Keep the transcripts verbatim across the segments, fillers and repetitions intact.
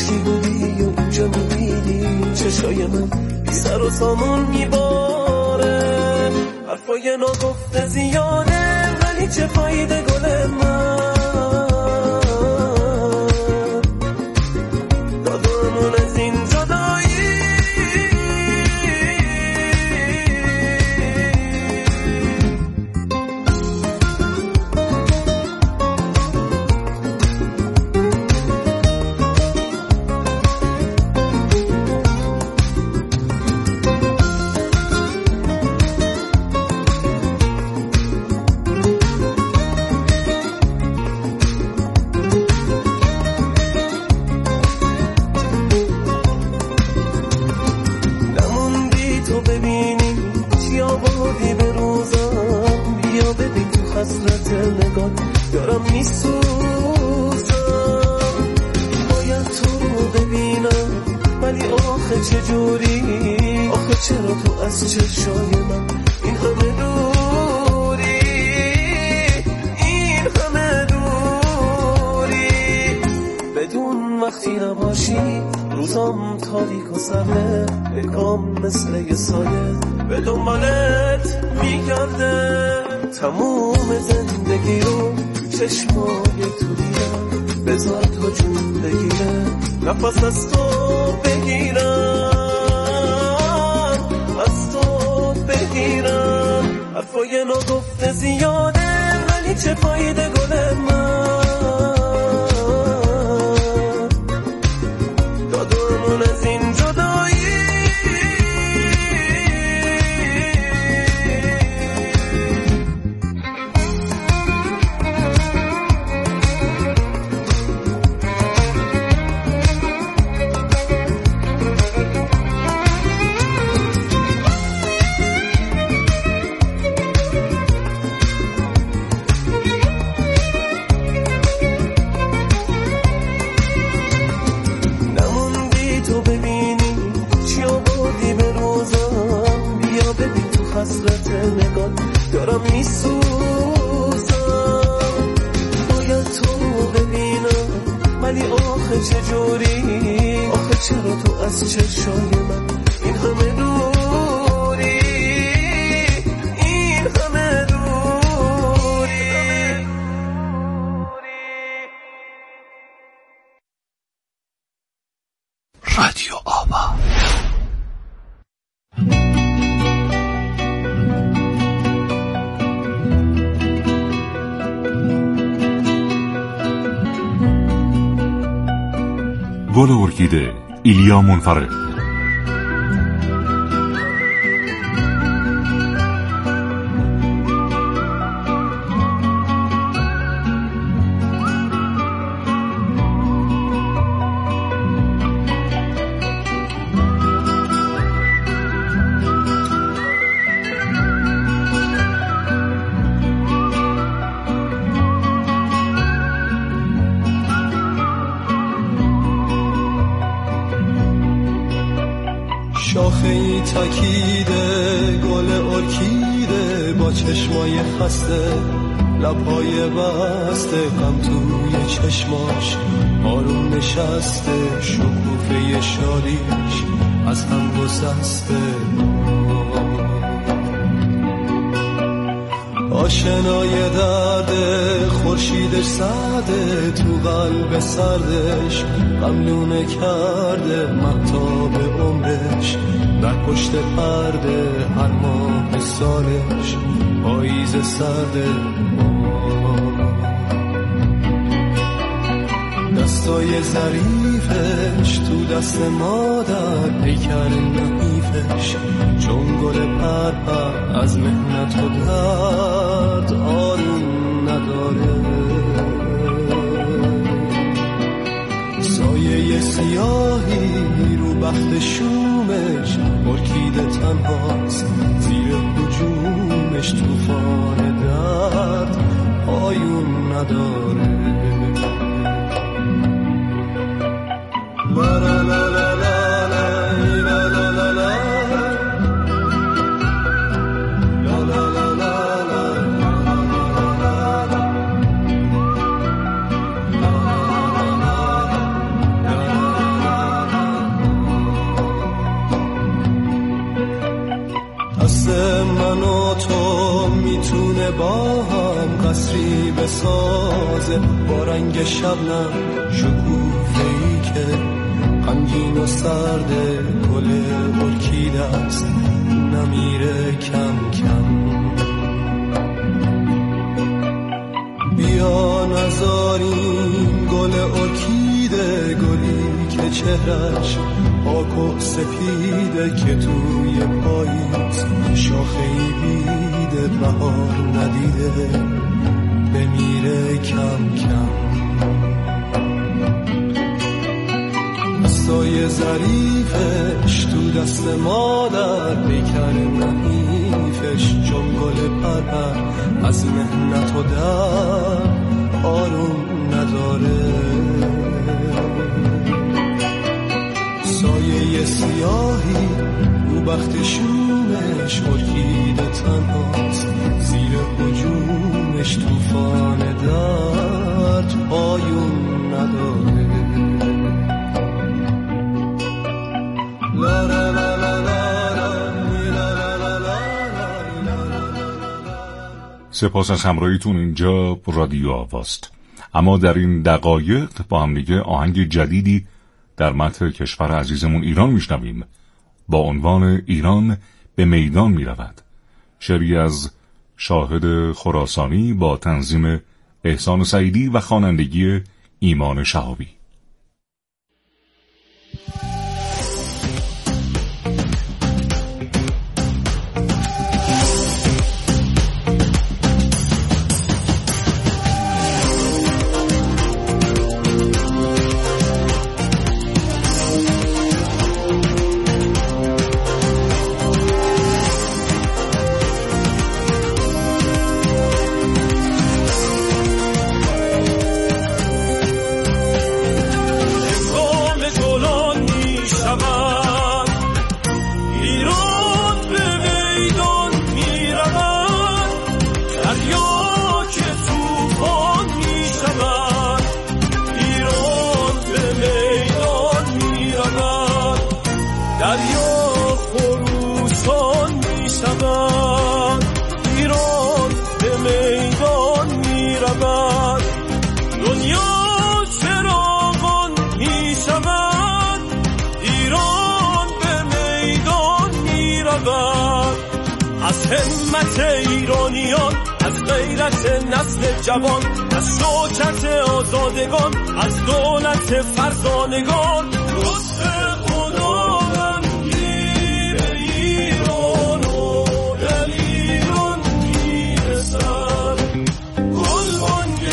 عشقی بودی و اینجا میبینی چشای من بی سر و سامون میباره. حرفای ناگفته زیاده ولی چه فایده گل من، دادمون از این جدایی. حسرت نگاه دارم میسوزم، باید تو رو ببینم ولی آخه چجوری، آخه چرا تو از چشای من این همه دوری، این همه دوری. بدون وقتی نباشی روزام تاریک و سرده، نگام مثل یه سایه به دنبالت میگرده. تموم زندگی رو تو چشمای تو دیدم، بذار تا جون بگیره نفس از تو بگیرم، از تو بگیرم. حرفای ناگفته زیاده ولی چه فایده گل من، دادمون از این جدایی. حسرت نگاه دارم میسوزم، باید تو رو ببینم ولی آخه چجوری، آخه چرا تو از چشای من این همه دوری، این همه دوری. رادیو آوا. گل ارکیده، ایلیا منفرد. شاخه‌ای تکیده گل ارکیده با چشمای خسته، لبهای بسته غم توی چشماش آروم نشسته، شکوفه شادیش از هم گسسته. آشنای درد خورشیدش سرده، تو قلب سردش غملونه کرده، مهتاب عمرش در پشت پرده، هر ماه سالش پاییز سرده. دستای ظریفش تو دست مادر، پیکر نحیفش چون گل پرپر، از محنت و درد آروم نداره. سایه سیاهی رو بخت شومش، ارکیده تنهاست زیر هجومش، طوفان درد پایون نداره. لا لا لا لا لا لا لا لا لا. مثل من و تو میتونه با هم قصری بسازه، با رنگ شبنم شکوفه‌ای که غمگین و سرد گل ارکیده است نمیره کم کم. بیا نذاریم گل ارکیده، گلی که چهرش پاک و سپیده، که توی پاییز شاخه‌ای بیده بهار ندیده بمیره کم کم. دستای ظریفش تو دست مادر، پیکر نحیفش چون گل پرپر، از مهنت و در آروم نداره. سایه سیاهی او بخت شومش، ارکیده تنهاست زیر هجومش، توفان درد پایون نداره. لا لا لا لا سپاس از همراهیتون. اینجا رادیو آواست. اما در این دقایق با هم دیگه آهنگ جدیدی در متن کشور عزیزمون ایران میشنویم با عنوان ایران به میدان میرود، شعری از شاهد خراسانی با تنظیم احسان سعیدی و خوانندگی ایمان شهابی. ایرانیان، از غیرت نسل جوان، از شوکت آزادگان، از دولت فرزانگان، لطف خداوند گیر ایران و در ایران میرسد. گلبانگ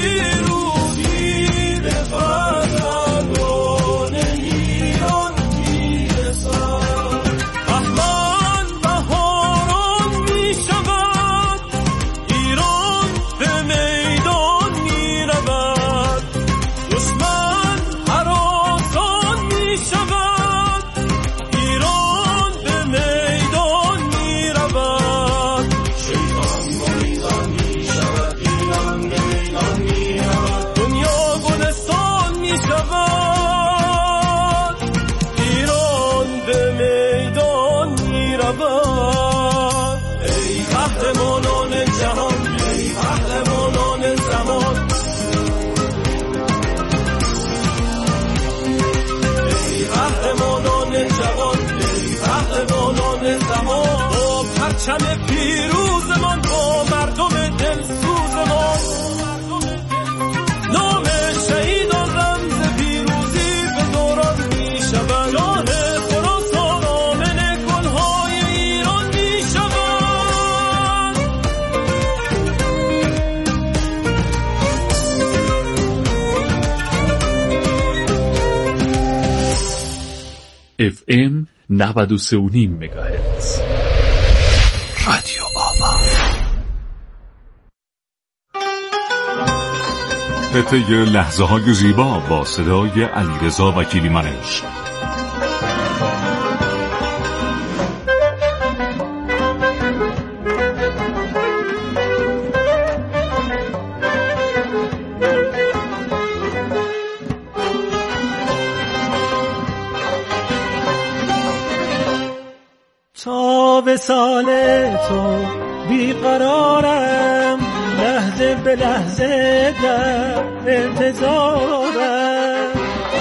پیروزی به فرزندان ایران میرسد. بهمن بهاران میشود، ایران به میدان میرود. دشمن هراسان میشود، ایران به میدان میرود. شیطان گریزان میشود، ایران به میدان میرود. دنیا گلستان میشود، ایران به میدان میرود. ای قهرمانان جهان، ای قهرمانان زمان، ای قهرمانان جوان، ای قهرمانان زمان. با پرچم پیروزمان، با مردم دلسوزمان، نام شهیدان رمز پیروزی به دوران می شود. جان خراسان آمن گلهای ایران می شود. اف ام نود و سه و نیم مگاهرتز رادیو آوا. قطعه لحظه های زیبا با صدای علیرضا وکیلی منش. تا تا وصال تو بیقرارم، لحظه به لحظه در انتظارم.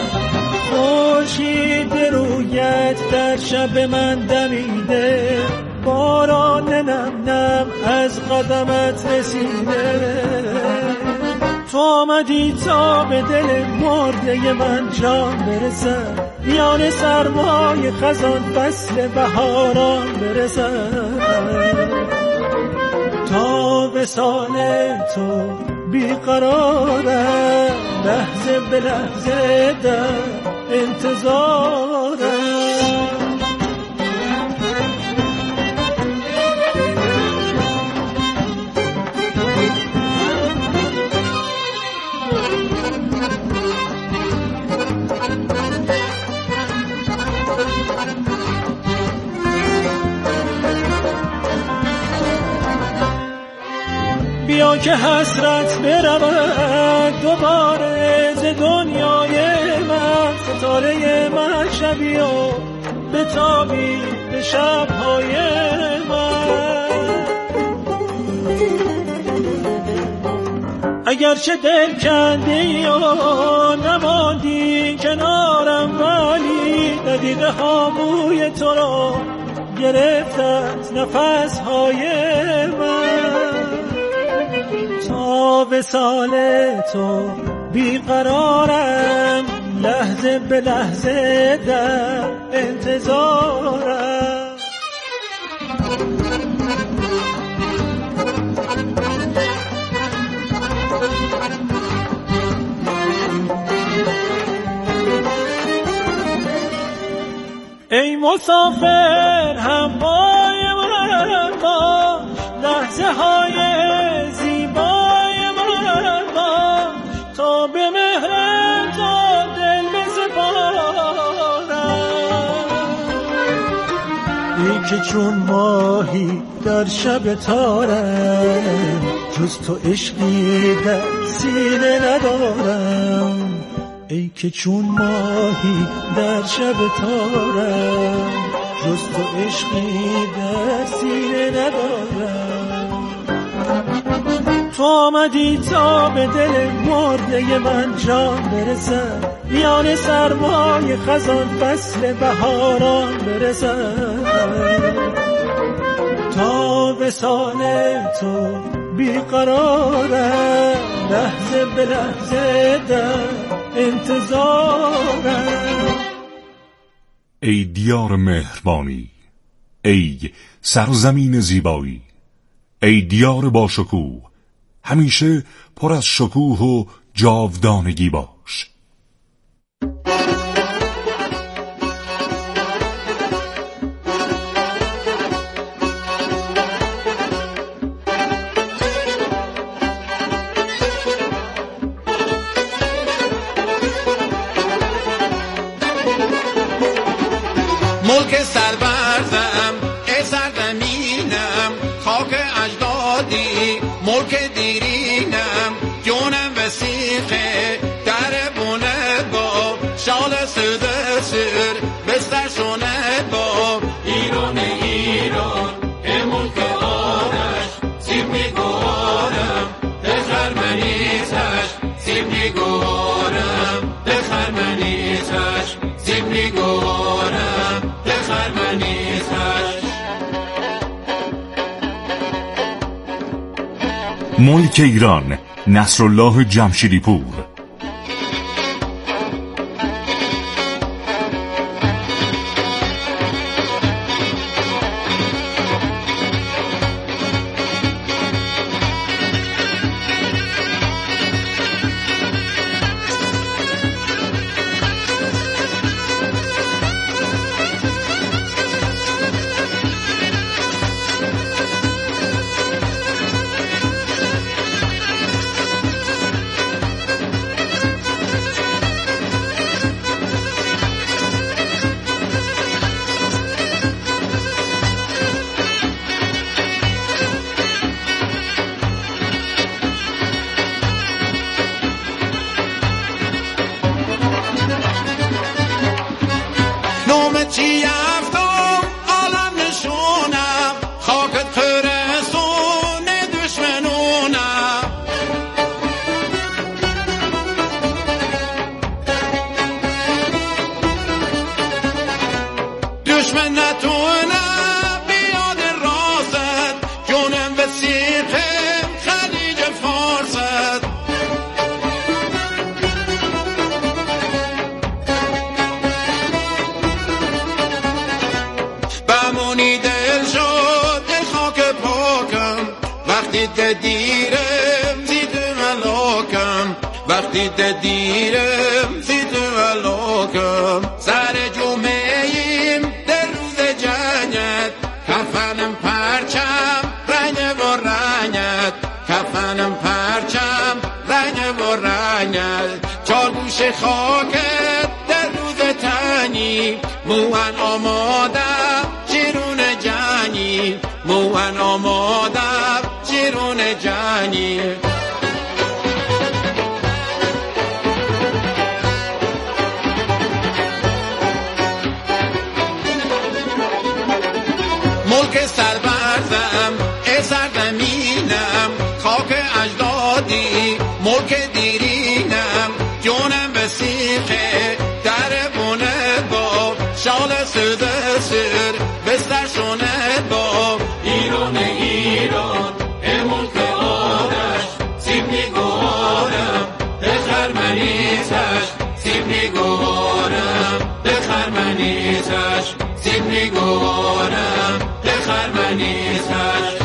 خورشید رویت در شب من دمیده، باران نم نم از قدمت رسیده. تو آمدی تا به دل مرده من جان برسد، میان سرمای خزان فصل بهاران برسد. تا وصال تو بیقرارم، لحظه به لحظه در انتظارم. بیا که حسرت برود دوباره ز دنیای من، ستاره من شبی و بتابی به شبهای من. اگرچه دل کندی و نماندی کنارم، ولی ندیده ها بوی تو رو گرفتت نفسهای من. تا وصال تو بیقرارم، لحظه به لحظه در انتظارم. ای مسافر همراه من باش، لحظه های زیبای من باش، تا به مهر تو دل بسپارم. ای که چون ماهی در شب تارم، جز تو عشقی در سینه ندارم. ای که چون ماهی در شب تارم، جز تو عشقی در سینه ندارم. تو آمدی تا به دل مرده من جان برسد، میان سرمای خزان فصل بهاران برسد. تا وصال تو بیقرارم، لحظه به لحظه در انتظارم. ای دیار مهربانی، ای سرزمین زیبایی، ای دیار با شکوه، همیشه پر از شکوه و جاودانگی باش. ملک سربرزم ای سرزمینم، خاک اجدادی ملک دیرینم. جونم وسیقه در بونه با شال سوده سر بستر شونه با. ایران ایران ای ملک آرش، سیب میگوارم دخر منیزش، سیب میگوارم دخر منیزش، سیب میگوارم دخر منیزش. ملک ایران، نصرالله جمشیدی پور. چی افتم عالم نشونم، چشم نتونم بیاد راست جونم وسیق خلیج فارست بمونی دل شد دل خاک پاکم وقتی دیرم زید ملاکم وقتی دیرم زید ملاکم سر جمعیم در روز جنگت کفنم پرچم رنگ و رنگت کفنم پرچم رنگ و رنگت چار گوش خاکت در روز تنی موان آمادم جیرون جنی موان آمادم جیرون جنی ملک سربردم ای سرزمینم خاک اجدادی ملک دیرینم جونم وسیقه در بونه با شال سوده سر بستر شونه با ایران ایران ای ملک آدش سیب نگارم به خرمنیتش سیب نگارم به خرمنیتش سیب نگارم به خرمنیتش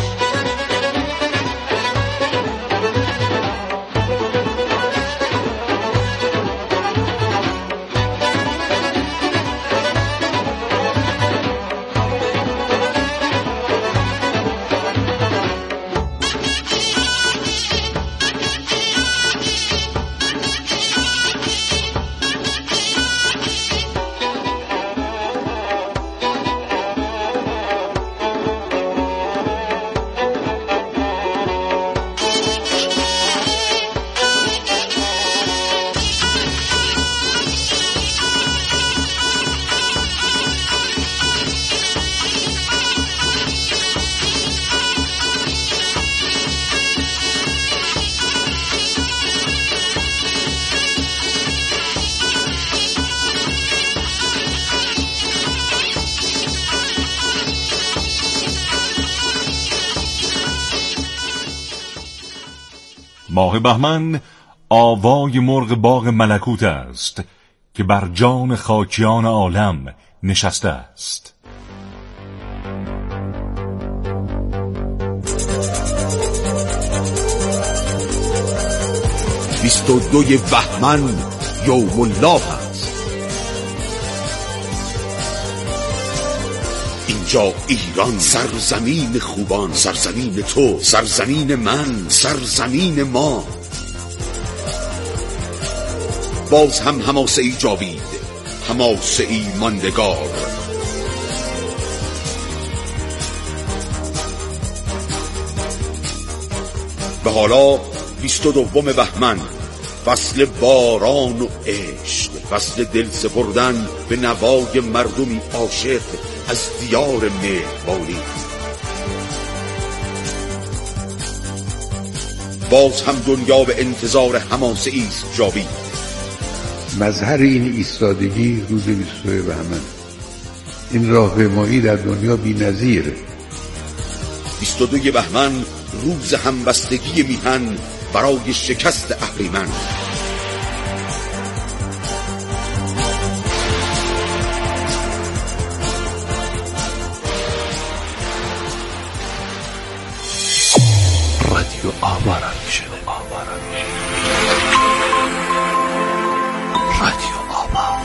ماه بهمن آوای مرغ باغ ملکوت است که بر جان خاکیان عالم نشسته است. بیست و دوی بهمن یوم الله است. اینجا ایران سرزمین خوبان، سرزمین تو، سرزمین من، سرزمین ما. باز هم حماسه ای جاوید، حماسه ای ماندگار. به حالا بیست و دوم بهمن، فصل باران و عشق، فصل دل سپردن به نوای مردمی عاشق از دیار مهربانی. باز هم دنیا به انتظار حماسه ایست جاوید. مظهر این ایستادگی روز بیست و دو بهمن، این راهپیمایی در دنیا بی‌نظیره. بیست و دو بهمن روز همبستگی میهن برای شکست اهریمن. رادیو آوارا میشه. رادیو آوا.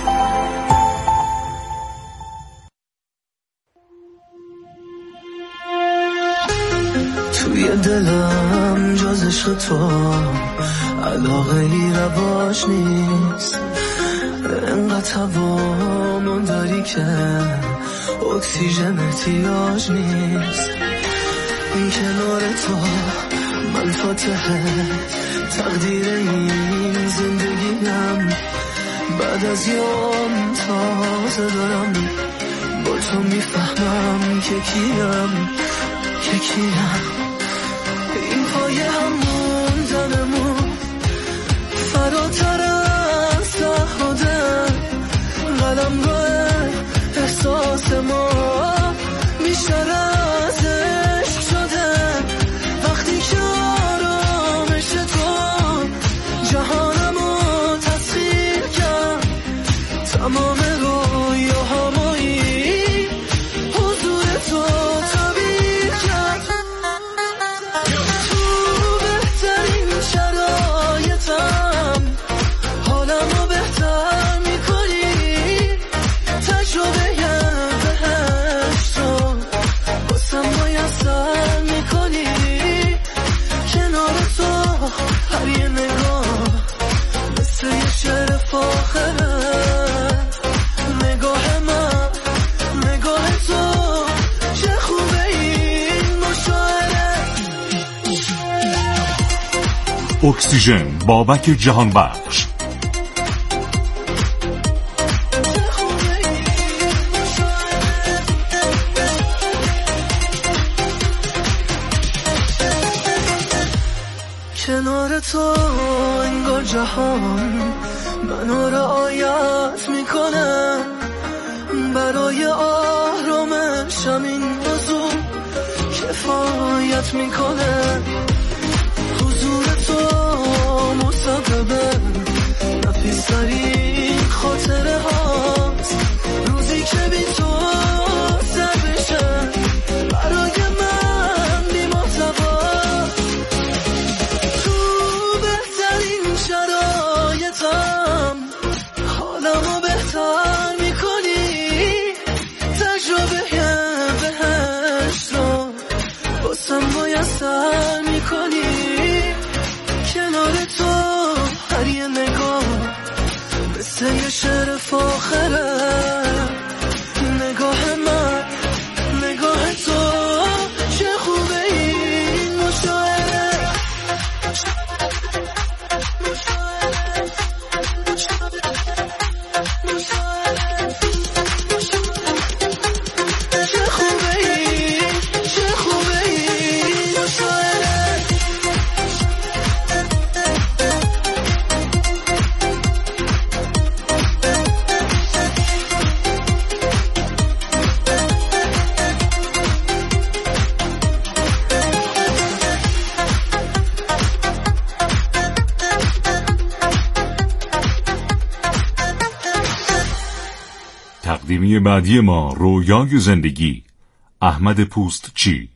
توی دلم جز عشق تو علاقه ای رواج نیست. انقدر هوامون داری که اکسیژن احتیاج نیست. این کنار تو من فاتحه تقدیر این زندگیم. بعد از یوم تازه دارم با تو میفهمم که کیم که کیم. این پای همون زنمون فراتر از تعهده قلم روی احساس واسه ما بیشتر از عشق شده وقتی که آرامش تو جهانمو تسخیر کرد تمام رویاهامایی حضور تو تعبیر کرد تو بهترین شرایطم حالمو بهتر میکنی تجربه بهشت رو باسم میسر میکنی کنار تو هر یه نگاه مثل یه شعر فاخره نگاه من نگاه تو چه خوبه این مشاعره اکسیژن بابک جهان بخش. کنار تو انگار جهان منو رعایت میکنه برای آرامشم این موضوع کفایت میکنه حضور تو مصاحبه نفیس‌ترین خاطره هاست روزی که بی تو سر بشه برای من بی محتوا تو بهترین شرایطم حالمو بهتر میکنی تجربه بهشت رو باسم میسر میکنی کنار تو هر یه نگاه مثل یه شعر فاخره نگاه من نگاه تو چه خوبه این مشاعره چه خوبه این چه خوبه این مشاعره تقدیمی بعدی ما رویای زندگی احمد پوستچی.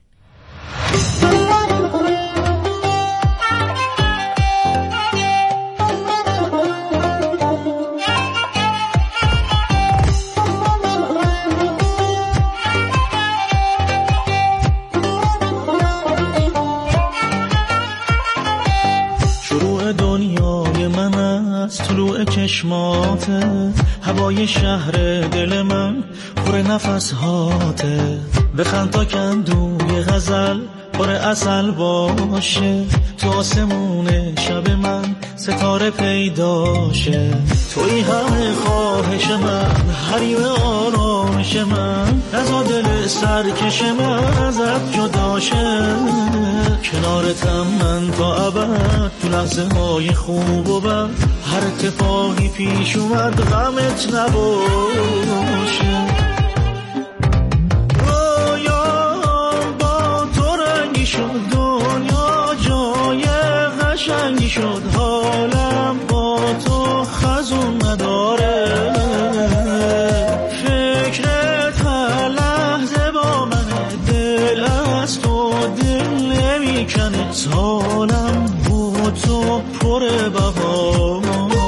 شروع دنیای من از طلوع چشماته هوای شهر دل من پر نفس هاته بخند تا کندوی غزل پر اصل باشه تو آسمون شب من ستاره پیداشه توی همه خواهش من حریم آرامش من نزا دل سرکش من ازت جداشه کنارتم من تا ابد تو لحظه های خوب و بد هر اتفاقی پیش اومد غمت نباشه رویام با تو رنگی شد دنیا جای قشنگی شد حالم با تو خزون نداره فکرت هر لحظه با منه دل از تو دل نمیکنه حالم با تو پر بهاره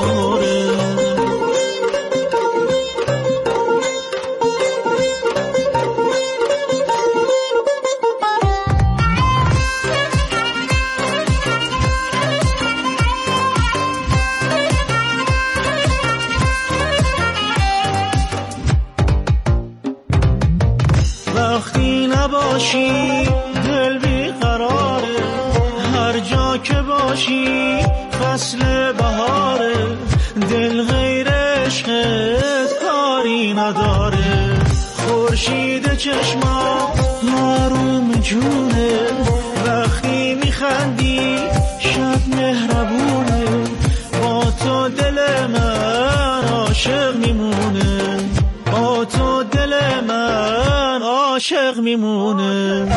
وقتی نباشی دل بیقراره هر جا که باشی فصل بهاره دل غیر عشقت کاری نداره خورشید چشمات آروم جونه وقتی میخندی شب مهربونه با تو دل من عاشق میمونه با تو دل من عاشق میمونه.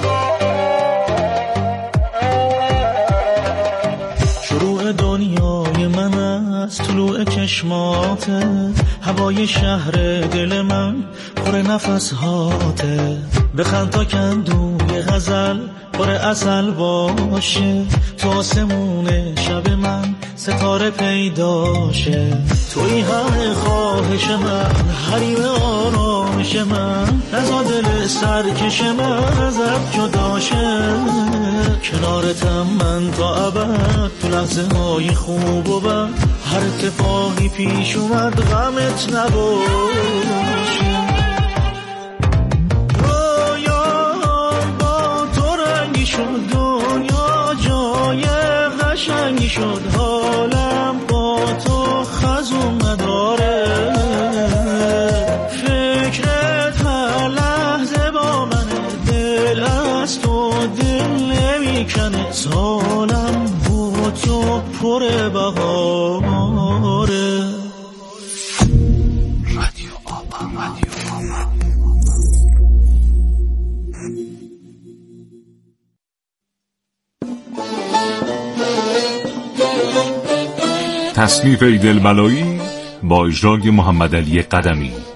شروع دنیای من از طلوع چشماته، هوای شهر دل من پر نفس هاته. بخند تا کندوی غزل پر عسل باشه، تو آسمون شب من ستاره پیداشه. توی همه خواهش من، حریم آرامش من، نزا دل سرکش من ازت جداشه. کنارتم من تا ابد، تو لحظه های خوب و بد، هر اتفاقی پیش اومد غمت نباشه. رویان با تو رنگی شد، دنیا جای قشنگی شد، حالم با تو خزون نداره. فکرت هر لحظه با منه، دل از تو دل نمیکنه، سالم با تو پر بهاره. رادیو آبا، رادیو آبا. تصنیف ایدل بلایی با اجرای محمد علی قدمی.